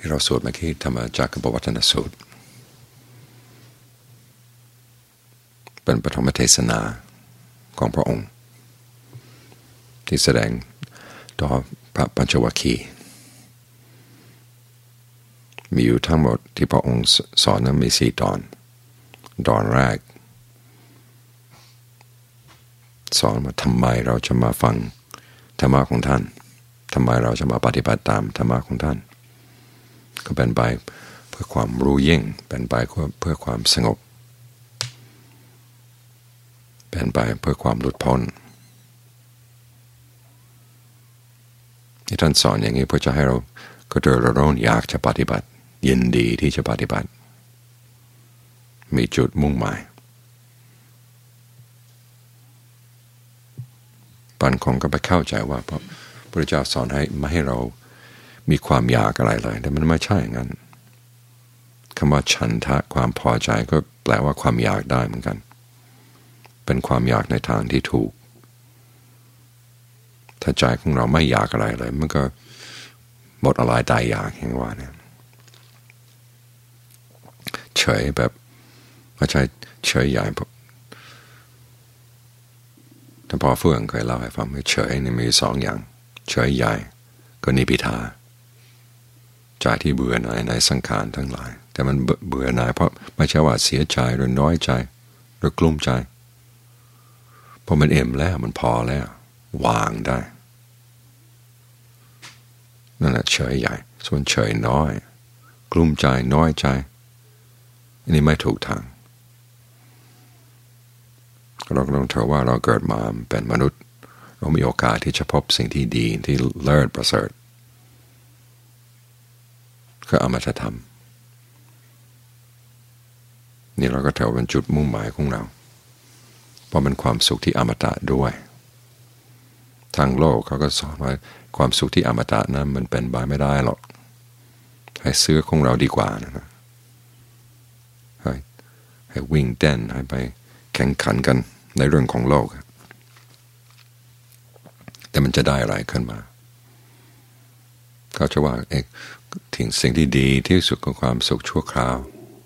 ที่เราสวดเมื่อกี้ธรรมจักรปวัตนสูตรเป็นปฐมเทศนาของพระองค์ที่แสดงต่อพระปัญจวัคคีย์มีอยู่ทั้งหมดที่พระองค์สอนนั้นมี4 ตอนแรกสอนว่าทำไมเราจะมาฟังธรรมะของท่านทำไมเราจะมาปฏิบัติตามธรรมะของท่านก็เป็นไปเพื่อความรู้ยิ่งเป็นไปเพื่อความสงบเป็นไปเพื่อความหลุดพ้นที่ท่านสอนอย่างนี้เพื่อจะให้เราก็เดินเราอยากจะปฏิบัติยินดีที่จะปฏิบัติมีจุดมุ่งหมายปันคงก็ไปเข้าใจว่าพระพุทธเจ้าสอนให้ไม่ให้เรามีความอยากอะไรเลยแต่มันไม่ใช่อย่างนั้นคำว่าฉันทะความพอใจก็แปลว่าความอยากได้เหมือนกันเป็นความอยากในทางที่ถูกถ้าใจของเราไม่อยากอะไรเลยมันก็หมดอะไรตายอยากอย่างว่าเนี่ยเฉยแบบไม่ใช่เฉยใหญ่ท่านพ่อเฟื่องเคยเล่าให้ฟังว่าเฉยนี่มี2 อย่างเฉยใหญ่ก็นิพพิทาใจที่เบื่อหน่ายในสังขารทั้งหลายแต่มันเบื่อหน่ายเพราะไม่ใช่ว่าเสียใจหรือน้อยใจหรือกลุ้มใจเพราะมันเอ็มแล้วมันพอแล้ววางได้นั่นแหละเฉยใหญ่ส่วนเฉยน้อยกลุ้มใจน้อยใจอันนี้ไม่ถูกทางเราต้องถือว่าเราเกิดมาเป็นมนุษย์เรามีโอกาสที่จะพบสิ่งที่ดีที่เลิศประเสริฐก็เอามาจะทำนี่เราก็ถือเป็นจุดมุ่งหมายของเราเพราะมันความสุขที่อมตะด้วยทางโลกเขาก็สอนว่าความสุขที่อมตะนั้นมันเป็นไปไม่ได้หรอกให้ซื้อของเราดีกว่านะให้วิ่งเต้นให้ไปแข่งขันกันในเรื่องของโลกแต่มันจะได้อะไรขึ้นมาเขาจะว่าทิ้งสิ่งที่ดีที่สุดของความสุขชั่วคราว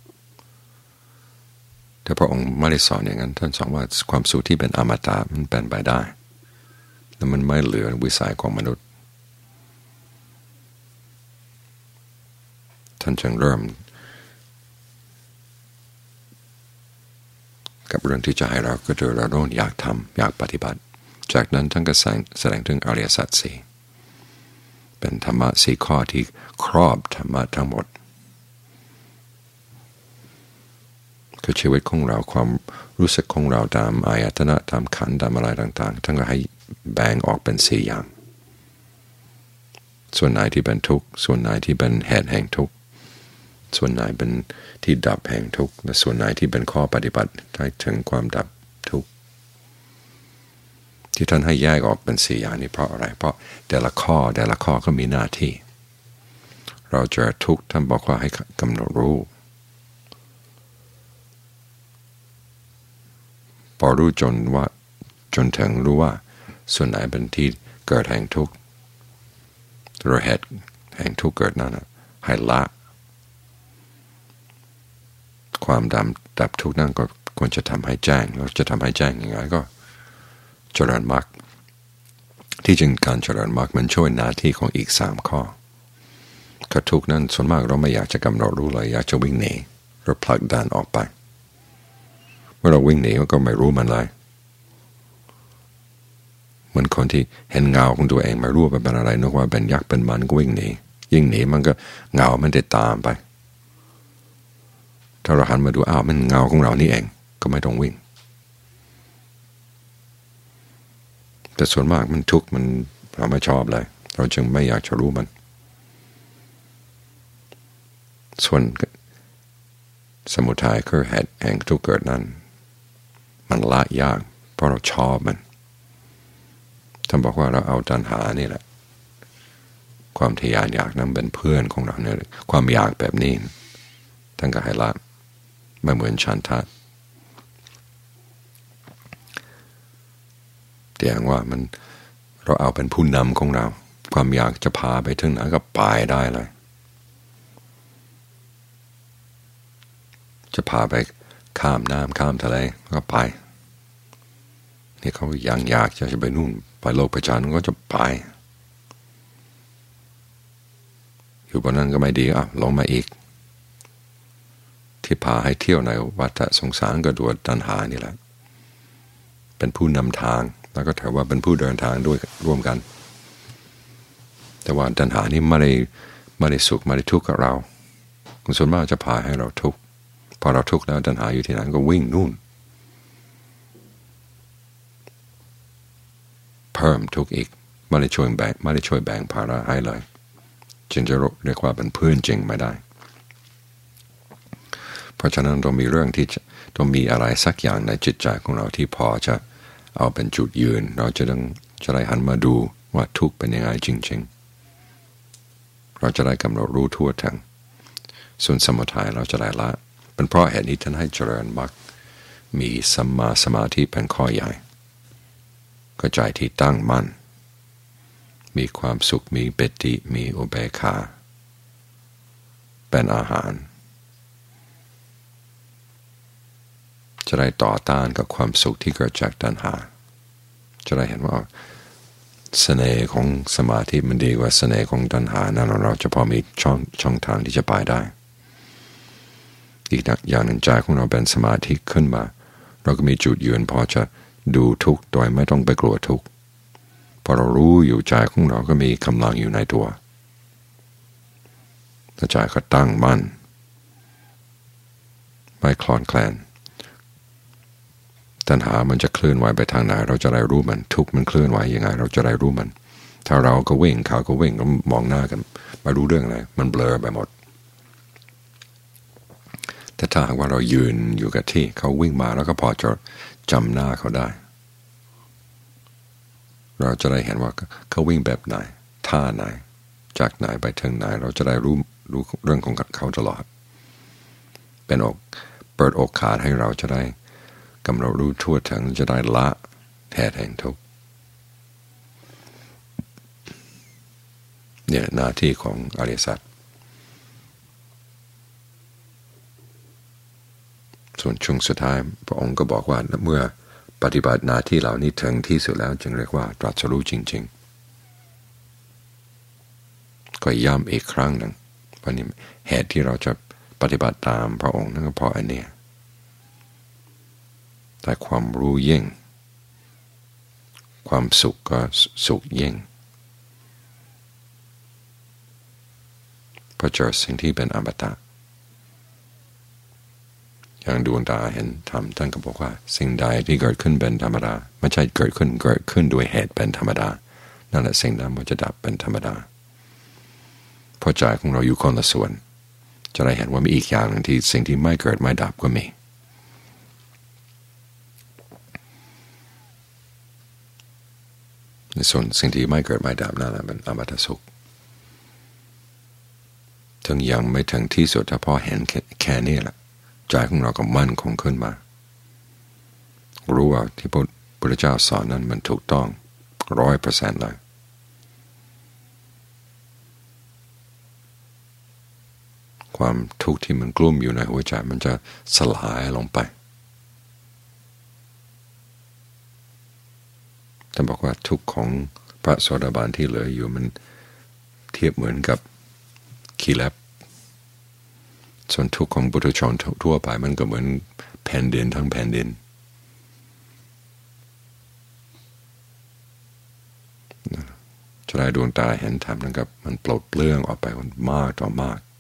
แต่พระองค์ไม่ได้สอนอย่างนั้นท่านสอนว่าความสุขที่เป็นอมตะมันเป็นไปได้และมันไม่เหลือวิสัยของมนุษย์ท่านจึงเริ่มกับเรื่องที่จะให้เราก็เจอเราโน่นอยากทำอยากปฏิบัติจากนั้นท่านก็แสดงถึงอริยสัจ4เป็นธรรมะ4 ข้อที่ครอบธรรมะทั้งหมดคือชีวิตของเราความรู้สึกของเราตามอายตนะตามขันธ์ตามอะไรต่างๆท่านก็ให้แบ่งออกเป็น4 อย่างส่วนไหนที่เป็นทุกข์ส่วนไหนที่เป็นเหตุแห่งทุกข์ส่วนไหนเป็นที่ดับแห่งทุกข์และส่วนไหนที่เป็นข้อปฏิบัติให้ถึงความดับทุกข์ที่ท่านให้แยกออกเป็น4 อย่างนี้เพราะอะไรเพราะแต่ละข้อก็มีหน้าที่เราเจอทุกข์ท่านบอกว่าให้กำหนดรู้พอรู้จนถึงรู้ว่าส่วนไหนเป็นที่เกิดแห่งทุกข์หรือเหตุแห่งทุกข์เกิดนั้นให้ละความดับทุกข์นั่นก็ควรจะทำให้แจ้งเราจะทำให้แจ้งยังไงก็เจริญมรรคที่จริงการเจริญมรรคมันช่วยหน้าที่ของอีก3 ข้อคือทุกข์นั้นส่วนมากเราไม่อยากจะกำหนดรู้เลยอยากจะวิ่งหนีหรือผลักดันออกไปเมื่อเราวิ่งหนีก็ไม่รู้มันเลยเหมือนคนที่เห็นเงาของตัวเองไม่รู้ว่าเป็นอะไรนึกว่าเป็นยักษ์เป็นมันก็วิ่งหนียิ่งหนีมันก็เงามันติดตามไปถ้าเราหันมาดูอ้าวมันเงาของเรานี่เองก็ไม่ต้องวิ่งแต่ส่วนมากมันทุกข์มันเราไม่ชอบเลยเราจึงไม่อยากจะรู้มันส่วนสมุทัยคือเหตุแห่งทุกข์เกิดนั้นมันละยากเพราะเราชอบมันท่านบอกว่าเราเอาตัณหานี่แหละความทะยานอยากนั้นเป็นเพื่อนของเราเนี่ยความอยากแบบนี้ท่านก็ให้ละไม่เหมือนฉันทะแต่อย่างว่ามันเราเอาเป็นผู้นำของเราความอยากจะพาไปถึงไหนก็ไปได้เลยจะพาไปข้ามน้ำข้ามทะเลก็ไปนี่เขายังอยากจะไปนู่นไปโลกประจันทร์ก็จะไปอยู่บนนั้นก็ไม่ดีลงมาอีกที่พาให้เที่ยวในวัฏสงสารก็ด้วยตัณหานี่แหละเป็นผู้นำทางแล้วก็ถือว่าเป็นผู้เดินทางด้วยร่วมกันแต่ว่าตัณหานี่ไม่ได้สุขไม่ได้ทุกข์กับเราส่วนมากจะพาให้เราทุกข์พอเราทุกข์แล้วตัณหาอยู่ที่ไหนก็วิ่งนู่นเพิ่มทุกข์อีกไม่ได้ช่วยแบ่งภาระให้เลยจึงจะเรียกว่าเป็นเพื่อนจริงไม่ได้เพราะฉะนั้นต้องมีเรื่องที่ต้องมีอะไรสักอย่างในจิตใจของเราที่พอจะเอาเป็นจุดยืนเราจะได้หันมาดูว่าทุกข์เป็นยังไงจริงๆเราจะได้กำหนดรู้ทั่วถึงส่วนสมุทัยเราจะได้ละเป็นเพราะเหตุนี้ท่านให้เจริญมรรคมีสัมมาสมาธิเป็นข้อใหญ่ก็ใจที่ตั้งมั่นมีความสุขมีปิติมีอุเบกขาเป็นอาหารจะได้ต่อต้านกับความสุขที่เกิดจากตัณหาจะได้เห็นว่าเสน่ห์ของสมาธิมันดีกว่าเสน่ห์ของตัณหานั้นเราจะพอมีช่องทางที่จะไปได้อีกอย่างหนึ่งใจของเราเป็นสมาธิขึ้นมาเราก็มีจุดยืนพอจะดูทุกข์โดยไม่ต้องไปกลัวทุกข์พอเรารู้อยู่ใจของเราก็มีกำลังอยู่ในตัวถ้าใจก็ตั้งมั่นไม่คลอนแคลนตัณหามันจะเคลื่อนไหวไปทางไหนเราจะได้รู้มันทุกข์มันเคลื่อนไหวยังไงเราจะได้รู้มันถ้าเราก็วิ่งเขาก็วิ่งก็มองหน้ากันไม่รู้เรื่องอะไรมันเบลอไปหมดแต่ถ้าหากว่าเรายืนอยู่กับที่เขาวิ่งมาแล้วก็พอจะจำหน้าเขาได้เราจะได้เห็นว่าเขาวิ่งแบบไหนท่าไหนจากไหนไปถึงไหนเราจะได้รู้เรื่องของเขาตลอดเป็นเปิดโอกาสให้เราจะได้กำหนดรู้ทั่วถึงจะได้ละเหตุแห่งทุกข์เนี่ยหน้าที่ของอริยสัจส่วนช่วงสุดท้ายพระองค์ก็บอกว่าเมื่อปฏิบัติหน้าที่เหล่านี้ถึงที่สุดแล้วจึงเรียกว่าตรัสรู้จริงๆก็ย้ำอีกครั้งหนึ่งวันนี้เหตุที่เราจะปฏิบัติตามพระองค์นั่นก็เพราะอันนี้แต่ความรู้ยิ่งความสุขก็สุขยิ่งพอเจอสิ่งที่เป็นอมตะอย่างดวงตาเห็นธรรมท่านก็บอกว่าสิ่งใดที่เกิดขึ้นเป็นธรรมดาไม่ใช่เกิดขึ้นด้วยเหตุเป็นธรรมดานั่นแหละสิ่งนั้นมันจะดับเป็นธรรมดาเพราะใจของเราอยู่คนละส่วนจะได้เห็นว่ามีอีกอย่างหนึ่งที่สิ่งที่ไม่เกิดไม่ดับก็มีในส่วนสิ่งที่ไม่เกิดไม่ดับนั่นแหละเป็นอมตะสุขถึงยังไม่ถึงที่สุดถ้าพอเห็นแค่นี้แหละใจของเราก็มั่นคงขึ้นมารู้ว่าที่พระพุทธเจ้าสอนนั้นมันถูกต้อง 100% เลยความทุกข์ที่มันกลุ่มอยู่ในหัวใจมันจะสลายลงไปท่านบอกว่าทุกข์ของพระโสดาบันที่เหลืออยู่มันเทียบเหมือนกับขี้แลบส่วนทุกข์ของปุถุชนทั่วไปมันก็เหมือนแผ่นดินทั้งแผ่นดินจะได้ดวงตาเห็นธรรมนะครับมันปลดเปลื้องออกไปมากต่อมาก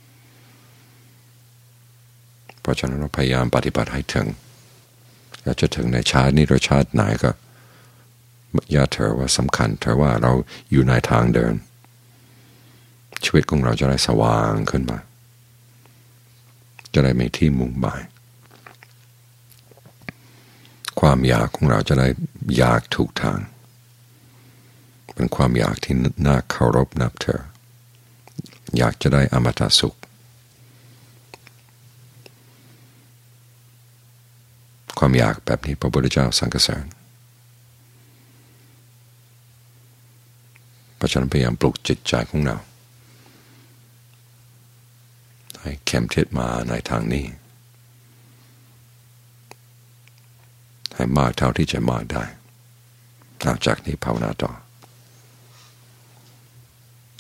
เพราะฉะนั้นเราพยายามปฏิบัติให้ถึงอยากจะถึงในชาตินี้หรือชาติไหนก็อย่าเถอะว่าสำคัญเถอะว่าเราอยู่ในทางเดินชีวิตของเราจะได้สว่างขึ้นมาจะได้มีที่มุ่งหมายความอยากของเราจะได้อยากถูกทางเป็นความอยากที่น่าเคารพนับถืออยากจะได้อมตะสุขความอยากแบบนี้พระพุทธเจ้าสรรเสริญเพราะฉะนั้นพยายามปลุกจิตใจของเราให้เข้มแข็งมาในทางนี้ให้มากเท่าที่จะมากได้จากนี้ภาวนาต่อ